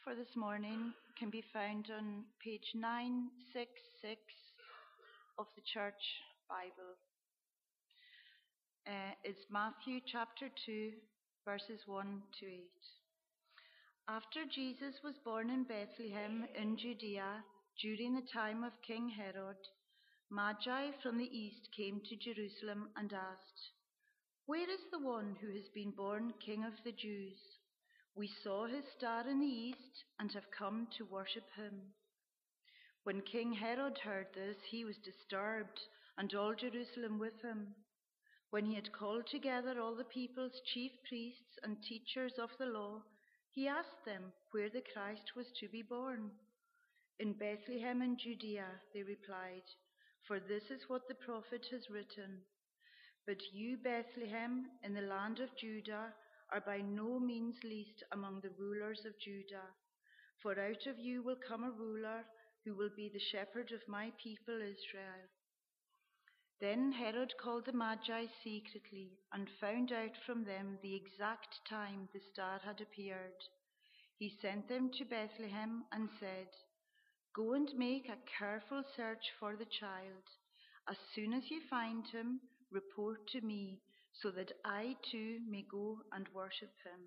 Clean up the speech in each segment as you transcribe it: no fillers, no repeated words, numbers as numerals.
for this morning can be found on page 966 of the Church Bible. It's Matthew chapter 2, verses 1 to 8. After Jesus was born in Bethlehem in Judea during the time of King Herod, Magi from the east came to Jerusalem and asked, "Where is the one who has been born King of the Jews? We saw his star in the east and have come to worship him." When King Herod heard this, he was disturbed, and all Jerusalem with him. When he had called together all the people's chief priests and teachers of the law, he asked them where the Christ was to be born. "In Bethlehem in Judea," they replied, "for this is what the prophet has written. But you, Bethlehem, in the land of Judah, are by no means least among the rulers of Judah. For out of you will come a ruler who will be the shepherd of my people Israel." Then Herod called the Magi secretly and found out from them the exact time the star had appeared. He sent them to Bethlehem and said, "Go and make a careful search for the child. As soon as you find him, report to me, so that I too may go and worship him."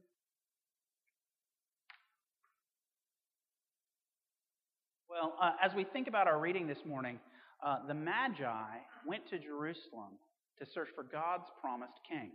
Well, as we think about our reading this morning, the Magi went to Jerusalem to search for God's promised king.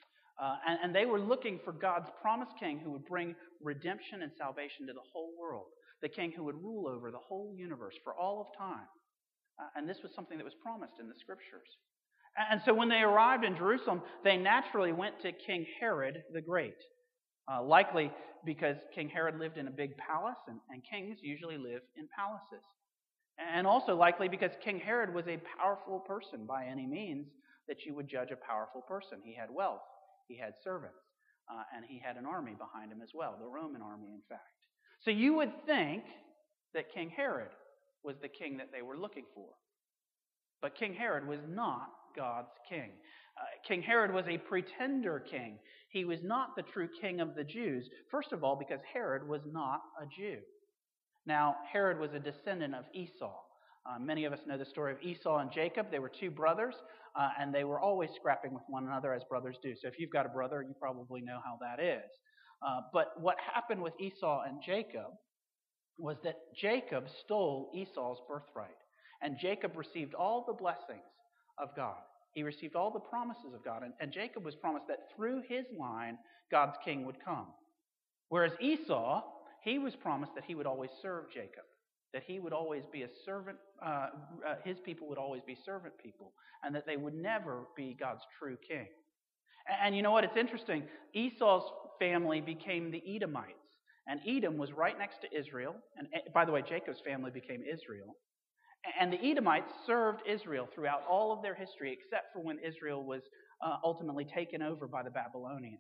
And they were looking for God's promised king who would bring redemption and salvation to the whole world, the king who would rule over the whole universe for all of time. And this was something that was promised in the Scriptures. And so when they arrived in Jerusalem, they naturally went to King Herod the Great, likely because King Herod lived in a big palace, and kings usually live in palaces. And also likely because King Herod was a powerful person by any means that you would judge a powerful person. He had wealth, he had servants, and he had an army behind him as well, the Roman army, in fact. So you would think that King Herod was the king that they were looking for. But King Herod was not God's king. King Herod was a pretender king. He was not the true king of the Jews. First of all, because Herod was not a Jew. Now, Herod was a descendant of Esau. Many of us know the story of Esau and Jacob. They were two brothers, and they were always scrapping with one another as brothers do. So if you've got a brother, you probably know how that is. But what happened with Esau and Jacob was that Jacob stole Esau's birthright. And Jacob received all the blessings of God. He received all the promises of God. And Jacob was promised that through his line, God's king would come. Whereas Esau, he was promised that he would always serve Jacob, that he would always be a servant, his people would always be servant people, and that they would never be God's true king. And you know what? It's interesting. Esau's family became the Edomites. And Edom was right next to Israel. And by the way, Jacob's family became Israel. And the Edomites served Israel throughout all of their history, except for when Israel was ultimately taken over by the Babylonians.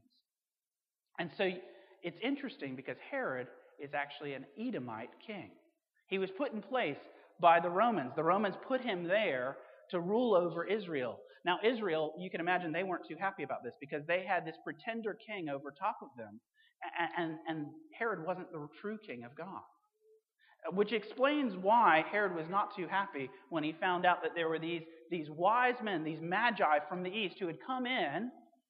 And so it's interesting because Herod is actually an Edomite king. He was put in place by the Romans. The Romans put him there to rule over Israel. Now, Israel, you can imagine they weren't too happy about this because they had this pretender king over top of them. And Herod wasn't the true king of God. Which explains why Herod was not too happy when he found out that there were these wise men, these magi from the east who had come in,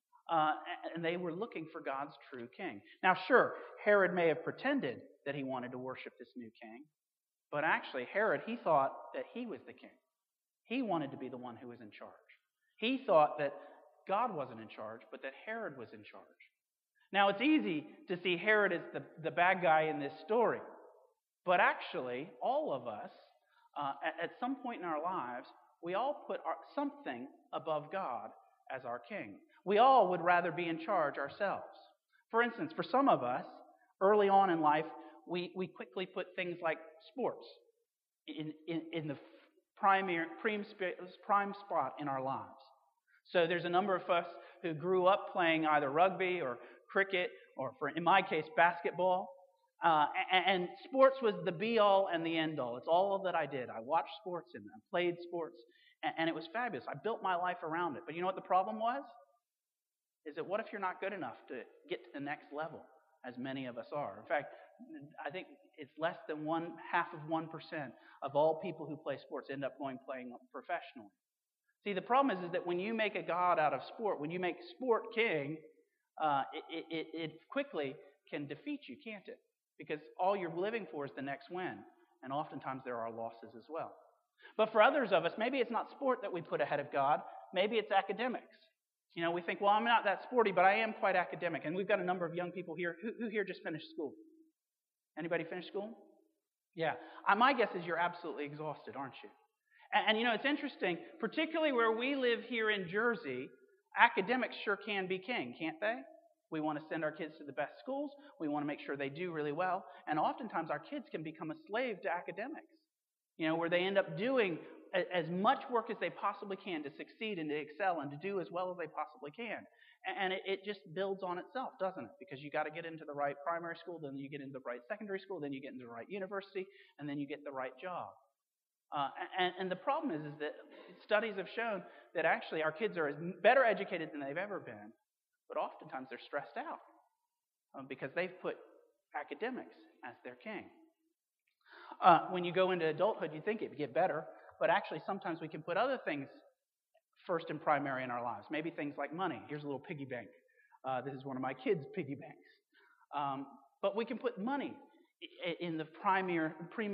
and they were looking for God's true king. Now, sure, Herod may have pretended that he wanted to worship this new king, but actually Herod, he thought that he was the king. He wanted to be the one who was in charge. He thought that God wasn't in charge, but that Herod was in charge. Now, it's easy to see Herod as the bad guy in this story. But actually, all of us, at some point in our lives, we all put something above God as our king. We all would rather be in charge ourselves. For instance, for some of us, early on in life, we quickly put things like sports in the prime spot in our lives. So there's a number of us who grew up playing either rugby or cricket or, in my case, basketball. And sports was the be-all and the end-all. It's all that I did. I watched sports and I played sports, and it was fabulous. I built my life around it. But you know what the problem was? Is that what if you're not good enough to get to the next level? as many of us are. In fact, I think it's less than 0.5% of all people who play sports end up playing professionally. See, the problem is that when you make a god out of sport, when you make sport king, it quickly can defeat you, can't it? Because all you're living for is the next win. And oftentimes there are losses as well. But for others of us, maybe it's not sport that we put ahead of God. Maybe it's academics. You know, we think, well, I'm not that sporty, but I am quite academic. And we've got a number of young people here. Who here just finished school? Anybody finished school? Yeah. My guess is you're absolutely exhausted, aren't you? And you know, it's interesting, particularly where we live here in Jersey, academics sure can be king, can't they? We want to send our kids to the best schools. We want to make sure they do really well. And oftentimes our kids can become a slave to academics, you know, where they end up doing as much work as they possibly can to succeed and to excel and to do as well as they possibly can. And it just builds on itself, doesn't it? Because you got to get into the right primary school, then you get into the right secondary school, then you get into the right university, and then you get the right job. And the problem is that studies have shown that actually our kids are better educated than they've ever been, but oftentimes they're stressed out because they've put academics as their king. When you go into adulthood, you think it would get better, but actually sometimes we can put other things first and primary in our lives. Maybe things like money. Here's a little piggy bank. This is one of my kids' piggy banks. But we can put money in the premier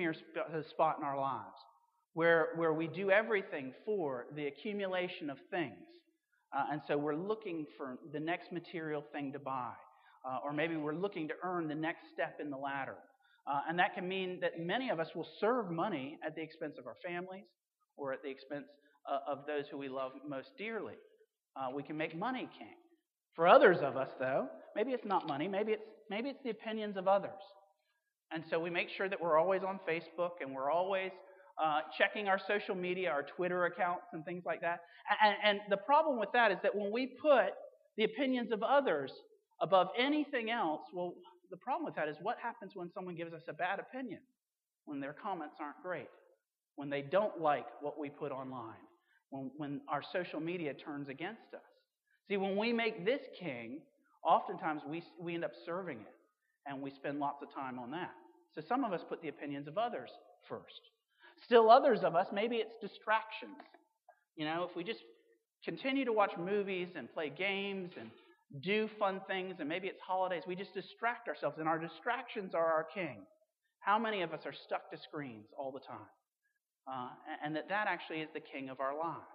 spot in our lives, where we do everything for the accumulation of things. And so we're looking for the next material thing to buy. Or maybe we're looking to earn the next step in the ladder. And that can mean that many of us will serve money at the expense of our families or at the expense of those who we love most dearly. We can make money king. For others of us, though, maybe it's not money. Maybe it's the opinions of others. And so we make sure that we're always on Facebook and we're always checking our social media, our Twitter accounts and things like that. And the problem with that is that when we put the opinions of others above anything else, well, the problem with that is what happens when someone gives us a bad opinion, when their comments aren't great, when they don't like what we put online, when our social media turns against us. See, when we make this king, oftentimes we end up serving it, and we spend lots of time on that. So some of us put the opinions of others first. Still others of us, maybe it's distractions. You know, if we just continue to watch movies and play games and do fun things, and maybe it's holidays, we just distract ourselves, and our distractions are our king. How many of us are stuck to screens all the time? And that actually is the king of our lives.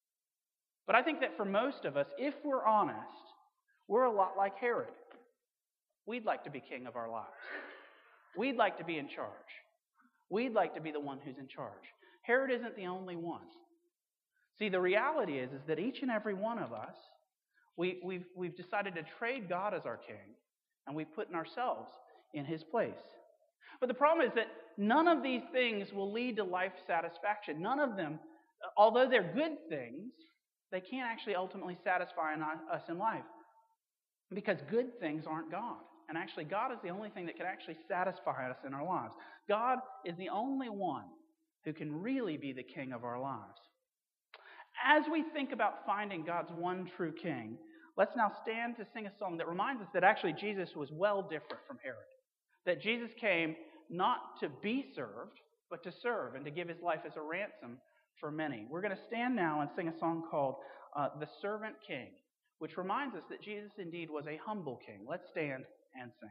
But I think that for most of us, if we're honest, we're a lot like Herod. We'd like to be king of our lives. We'd like to be in charge. We'd like to be the one who's in charge. Herod isn't the only one. See, the reality is that each and every one of us, we've decided to trade God as our king, and we've put ourselves in his place. But the problem is that none of these things will lead to life satisfaction. None of them, although they're good things, they can't actually ultimately satisfy us in life. Because good things aren't God. And actually, God is the only thing that can actually satisfy us in our lives. God is the only one who can really be the king of our lives. As we think about finding God's one true king, let's now stand to sing a song that reminds us that actually Jesus was well different from Herod. That Jesus came not to be served, but to serve and to give his life as a ransom for many. We're going to stand now and sing a song called The Servant King, which reminds us that Jesus indeed was a humble king. Let's stand and sing.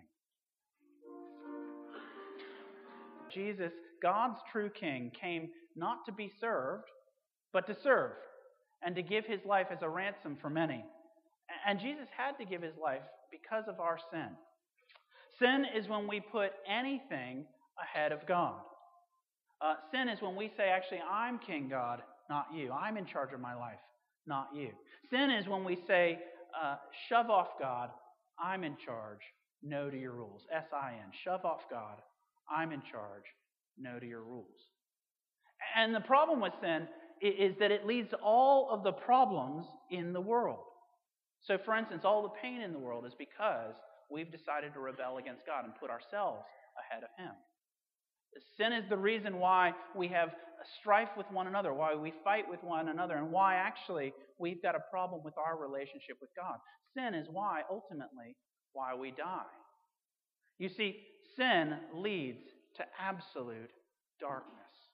Jesus, God's true king, came not to be served, but to serve and to give his life as a ransom for many. And Jesus had to give his life because of our sin. Sin is when we put anything ahead of God. Sin is when we say, actually, I'm king, God, not you. I'm in charge of my life, not you. Sin is when we say, shove off God, I'm in charge, no to your rules. S-I-N, shove off God, I'm in charge, no to your rules. And the problem with sin is that it leads to all of the problems in the world. So, for instance, all the pain in the world is because we've decided to rebel against God and put ourselves ahead of him. Sin is the reason why we have strife with one another, why we fight with one another, and why actually we've got a problem with our relationship with God. Sin is why, ultimately, why we die. You see, sin leads to absolute darkness.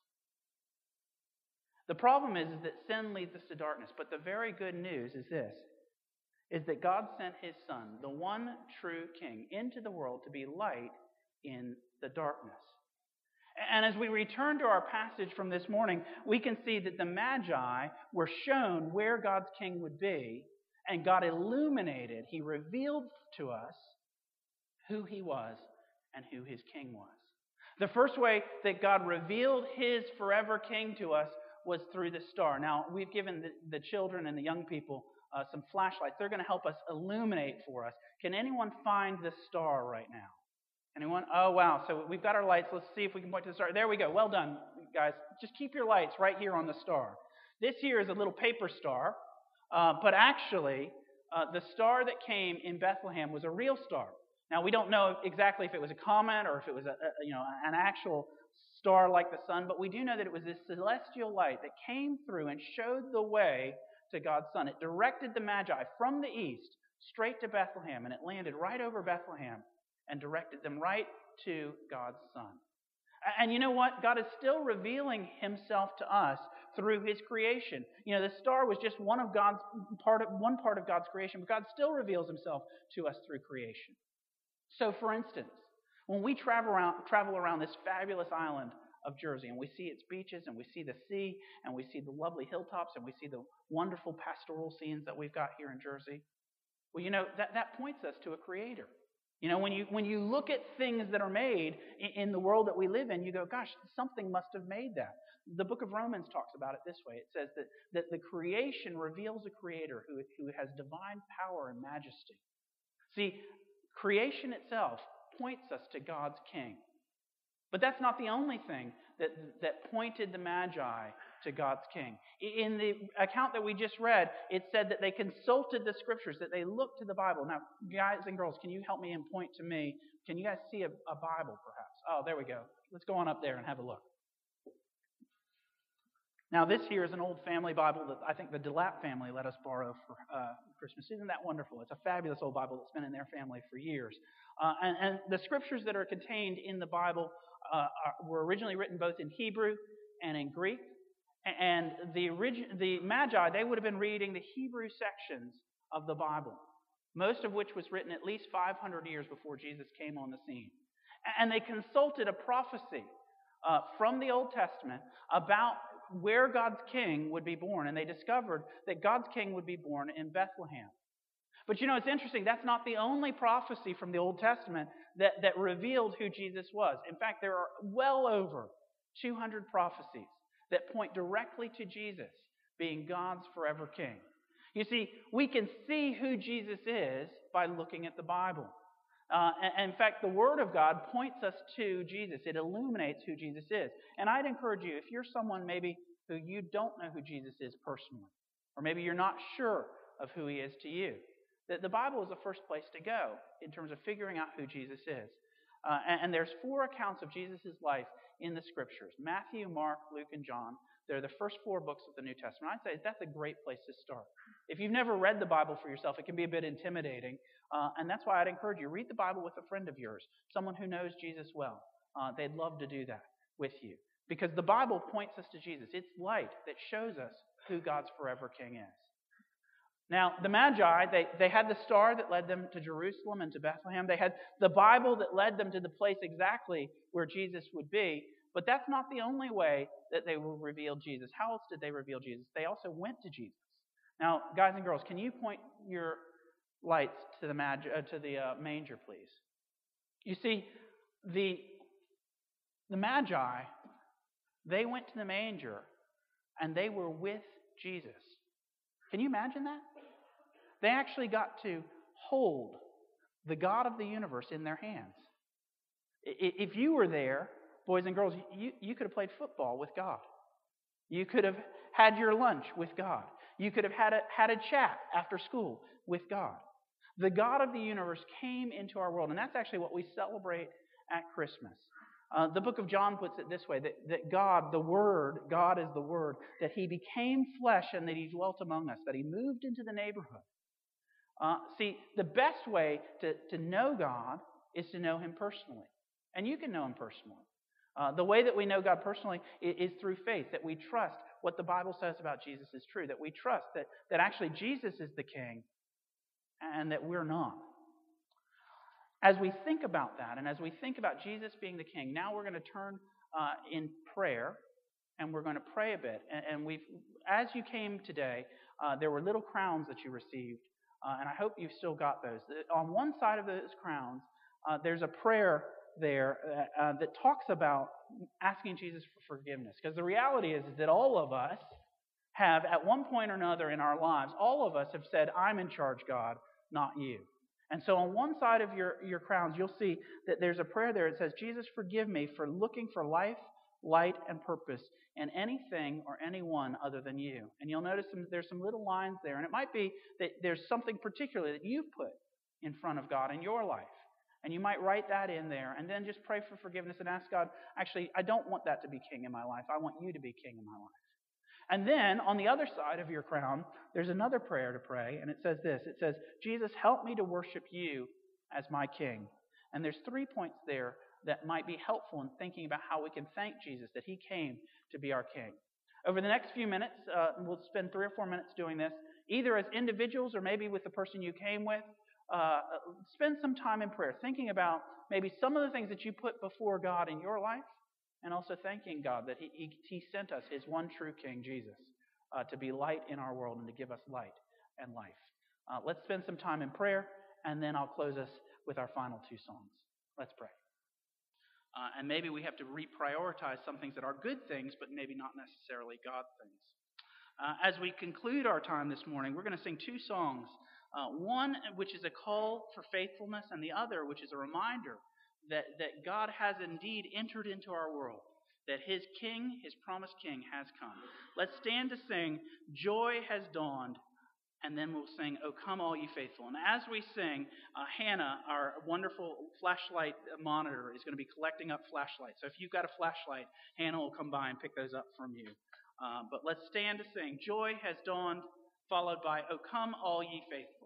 The problem is that sin leads us to darkness, but the very good news is this, is that God sent His Son, the one true King, into the world to be light in the darkness. And as we return to our passage from this morning, we can see that the Magi were shown where God's King would be, and God illuminated, He revealed to us who He was and who His King was. The first way that God revealed His forever King to us was through the star. Now, we've given the children and the young people some flashlights. They're going to help us illuminate for us. Can anyone find the star right now? Anyone? Oh, wow. So we've got our lights. Let's see if we can point to the star. There we go. Well done, guys. Just keep your lights right here on the star. This here is a little paper star, but actually, the star that came in Bethlehem was a real star. Now, we don't know exactly if it was a comet or if it was an actual star like the sun, but we do know that it was this celestial light that came through and showed the way to God's Son. It directed the Magi from the east straight to Bethlehem, and it landed right over Bethlehem and directed them right to God's Son. And you know what? God is still revealing Himself to us through His creation. You know, the star was just one part of God's creation, but God still reveals Himself to us through creation. So, for instance, when we travel around this fabulous island of Jersey, and we see its beaches, and we see the sea, and we see the lovely hilltops, and we see the wonderful pastoral scenes that we've got here in Jersey, well, you know, that points us to a creator. You know, when you look at things that are made in the world that we live in, you go, gosh, something must have made that. The book of Romans talks about it this way. It says that the creation reveals a creator who has divine power and majesty. See, creation itself points us to God's King. But that's not the only thing that pointed the Magi to God's King. In the account that we just read, it said that they consulted the Scriptures, that they looked to the Bible. Now, guys and girls, can you help me and point to me? Can you guys see a Bible, perhaps? Oh, there we go. Let's go on up there and have a look. Now, this here is an old family Bible that I think the DeLapp family let us borrow for Christmas. Isn't that wonderful? It's a fabulous old Bible that's been in their family for years. And the Scriptures that are contained in the Bible were originally written both in Hebrew and in Greek. And the Magi, they would have been reading the Hebrew sections of the Bible, most of which was written at least 500 years before Jesus came on the scene. And they consulted a prophecy from the Old Testament about where God's King would be born. And they discovered that God's King would be born in Bethlehem. But you know, it's interesting. That's not the only prophecy from the Old Testament that revealed who Jesus was. In fact, there are well over 200 prophecies that point directly to Jesus being God's forever King. You see, we can see who Jesus is by looking at the Bible. And in fact, the Word of God points us to Jesus. It illuminates who Jesus is. And I'd encourage you, if you're someone maybe who you don't know who Jesus is personally, or maybe you're not sure of who He is to you, that the Bible is the first place to go in terms of figuring out who Jesus is. And there's 4 accounts of Jesus' life in the Scriptures: Matthew, Mark, Luke, and John. They're the first 4 books of the New Testament. I'd say that's a great place to start. If you've never read the Bible for yourself, it can be a bit intimidating. And that's why I'd encourage you, read the Bible with a friend of yours, someone who knows Jesus well. They'd love to do that with you. Because the Bible points us to Jesus. It's light that shows us who God's forever King is. Now, the Magi, they had the star that led them to Jerusalem and to Bethlehem. They had the Bible that led them to the place exactly where Jesus would be. But that's not the only way that they will reveal Jesus. How else did they reveal Jesus? They also went to Jesus. Now, guys and girls, can you point your lights to the manger, please? You see, the Magi, they went to the manger and they were with Jesus. Can you imagine that? They actually got to hold the God of the universe in their hands. If you were there, boys and girls, you could have played football with God. You could have had your lunch with God. You could have had a chat after school with God. The God of the universe came into our world, and that's actually what we celebrate at Christmas. The book of John puts it this way, that God, the Word, God is the Word, that He became flesh and that He dwelt among us, that He moved into the neighborhood. See, the best way to know God is to know Him personally. And you can know Him personally. The way that we know God personally is through faith, that we trust what the Bible says about Jesus is true, that we trust that actually Jesus is the King and that we're not. As we think about that, and as we think about Jesus being the King, now we're going to turn in prayer, and we're going to pray a bit. And as you came today, there were little crowns that you received, and I hope you've still got those. On one side of those crowns, there's a prayer there that talks about asking Jesus for forgiveness. Because the reality is that all of us have, at one point or another in our lives, all of us have said, I'm in charge, God, not you. And so on one side of your crowns, you'll see that there's a prayer there. It says, Jesus, forgive me for looking for life, light, and purpose in anything or anyone other than you. And you'll notice there's some little lines there. And it might be that there's something particular that you've put in front of God in your life. And you might write that in there and then just pray for forgiveness and ask God, actually, I don't want that to be king in my life. I want you to be king in my life. And then on the other side of your crown, there's another prayer to pray. And it says this. It says, Jesus, help me to worship you as my king. And there's 3 points there that might be helpful in thinking about how we can thank Jesus that He came to be our king. Over the next few minutes, we'll spend 3 or 4 minutes doing this, either as individuals or maybe with the person you came with. Spend some time in prayer, thinking about maybe some of the things that you put before God in your life, and also thanking God that He sent us His one true King, Jesus, to be light in our world and to give us light and life. Let's spend some time in prayer, and then I'll close us with our final 2 songs. Let's pray. And maybe we have to reprioritize some things that are good things, but maybe not necessarily God things. As we conclude our time this morning, we're going to sing 2 songs. One which is a call for faithfulness, and the other which is a reminder that God has indeed entered into our world, that His King, His promised King, has come. Let's stand to sing, Joy Has Dawned, and then we'll sing, O Come All Ye Faithful. And as we sing, Hannah, our wonderful flashlight monitor, is going to be collecting up flashlights. So if you've got a flashlight, Hannah will come by and pick those up from you. But let's stand to sing, Joy Has Dawned, followed by, O Come All Ye Faithful.